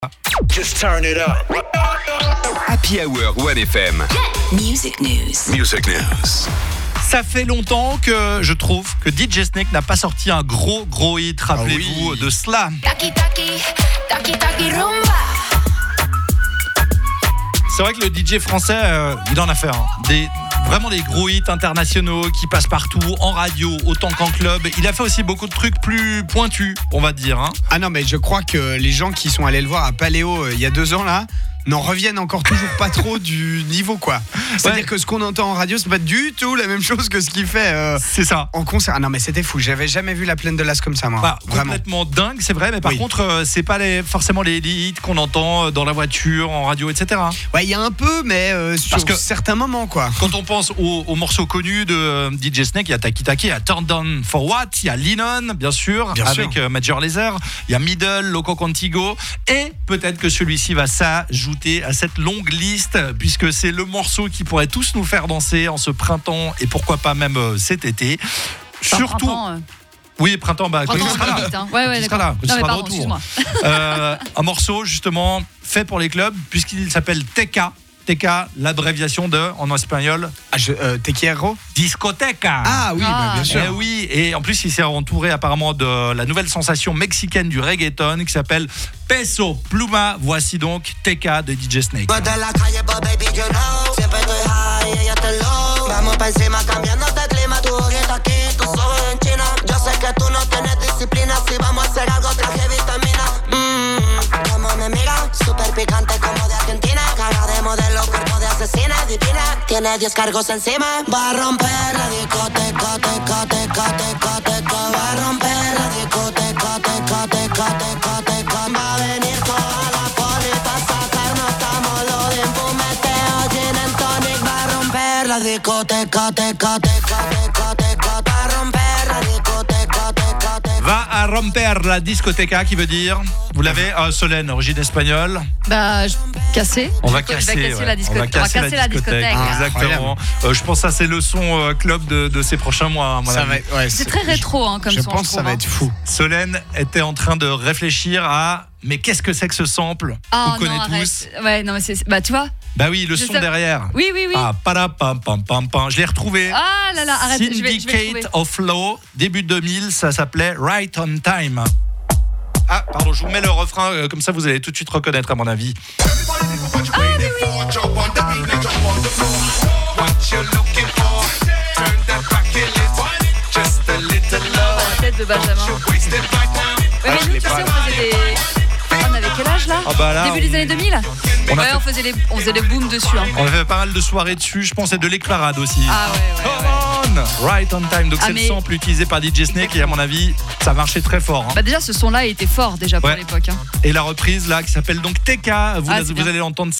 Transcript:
Just turn it up. Happy Hour 1FM. Music News. Music News. Ça fait longtemps que je trouve que DJ Snake n'a pas sorti un gros hit, rappelez-vous, de Slam. Taki taki, taki taki rumba. C'est vrai que le DJ français, il en a fait vraiment des gros hits internationaux qui passent partout, en radio, autant qu'en club. Il a fait aussi beaucoup de trucs plus pointus, on va dire. Ah non, mais je crois que les gens qui sont allés le voir à Paléo il y a 2 ans là n'en reviennent encore toujours pas trop du niveau, quoi. C'est-à-dire que ce qu'on entend en radio, c'est pas du tout la même chose que ce qu'il fait C'est ça. en concert. Ah non, mais c'était fou. J'avais jamais vu la Plaine de l'As comme ça, moi. Vraiment. Complètement dingue, c'est vrai, mais par contre, c'est pas forcément les hits qu'on entend dans la voiture, en radio, etc. Ouais, il y a un peu, mais sur certains moments, quoi. Quand on pense aux morceaux connus de DJ Snake, il y a Taki Taki, il y a Turn Down for What, il y a Lennon, bien sûr, avec Major Lazer, il y a Middle, Loco Contigo, et peut-être que celui-ci va s'ajouter à cette longue liste, puisque c'est le morceau qui pourrait tous nous faire danser en ce printemps, et pourquoi pas même cet été. Surtout... Oui, printemps, quand il sera là. Ouais, il sera là, il sera de retour. Un morceau, justement, fait pour les clubs, puisqu'il s'appelle Teca. Teca, l'abréviation de, en espagnol, Te quiero. Discoteca. Ah oui, bien sûr. Oui, et en plus, il s'est entouré apparemment de la nouvelle sensation mexicaine du reggaeton qui s'appelle Peso Pluma. Voici donc Teca de DJ Snake. Super picante como de Argentina, cara de modelo, cuerpo de asesina divina. Tiene 10 cargos encima. Va a romper la discoteca, teca, teca, teca, teca. Va a romper la discoteca, teca, teca, teca, teca. Va a venir toda la poli pa' sacarnos, estamos lo de un fumeteo, gin and tonic. Va a romper la discoteca, teca, teca, teca, teca. Va a romper la discoteca, teca, teca. Va a romper la discoteca, qui veut dire, vous l'avez, Solène, origine espagnole. Casser. On va casser la discothèque. Exactement. Je pense que ça, c'est le son club de ces prochains mois. C'est très rétro comme son. Je pense que ça va être fou. Solène était en train de réfléchir à mais qu'est-ce que c'est que ce sample qu'on connaît tous. Ouais, non, mais c'est tu vois. Bah oui, le son derrière. Oui. Ah, pam. Je l'ai retrouvé. Ah là là, arrête. Syndicate of Law, début 2000, ça s'appelait Right on Time. Ah, pardon, je vous mets le refrain, comme ça vous allez tout de suite reconnaître, à mon avis. Ah, mais oui. La tête de Benjamin. Ouais, mais nous, tu sais, on avait quel âge là, début des années 2000. On faisait les booms dessus. On a fait pas mal de soirées dessus, je pense, et de l'éclairade aussi. Ah ouais. Come on, Right on Time. Donc c'est le sample utilisé par DJ Snake et à mon avis, ça marchait très fort. Déjà, ce son-là était fort déjà pour l'époque. Et la reprise là qui s'appelle donc Teca, vous allez l'entendre.